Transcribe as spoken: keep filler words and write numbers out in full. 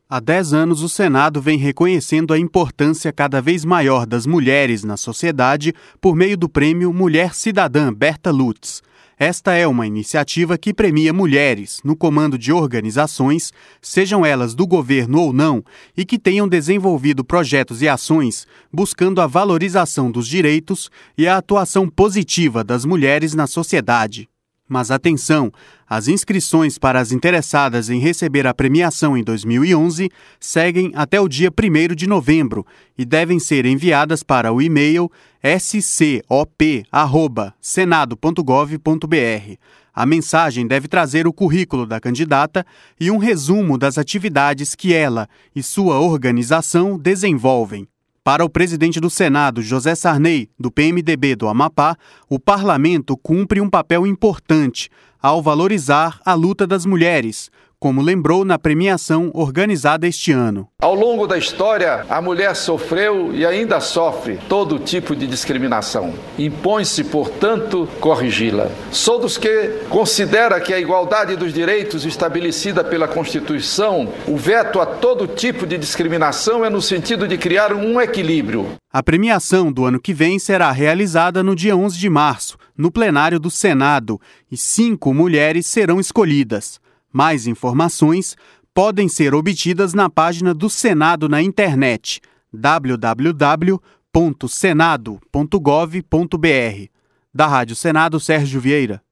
Há dez anos, o Senado vem reconhecendo a importância cada vez maior das mulheres na sociedade por meio do prêmio Mulher Cidadã Berta Lutz. Esta é uma iniciativa que premia mulheres no comando de organizações, sejam elas do governo ou não, e que tenham desenvolvido projetos e ações buscando a valorização dos direitos e a atuação positiva das mulheres na sociedade. Mas atenção, as inscrições para as interessadas em receber a premiação em dois mil e onze seguem até o dia primeiro de novembro e devem ser enviadas para o e-mail s c o p arroba senado ponto gov ponto b r. A mensagem deve trazer o currículo da candidata e um resumo das atividades que ela e sua organização desenvolvem. Para o presidente do Senado, José Sarney, do P M D B do Amapá, o parlamento cumpre um papel importante ao valorizar a luta das mulheres, como lembrou na premiação organizada este ano. Ao longo da história, a mulher sofreu e ainda sofre todo tipo de discriminação. Impõe-se, portanto, corrigi-la. Sou dos que considera que a igualdade dos direitos estabelecida pela Constituição, o veto a todo tipo de discriminação é no sentido de criar um equilíbrio. A premiação do ano que vem será realizada no dia onze de março, no plenário do Senado, e cinco mulheres serão escolhidas. Mais informações podem ser obtidas na página do Senado na internet, w w w ponto senado ponto gov ponto b r. Da Rádio Senado, Sérgio Vieira.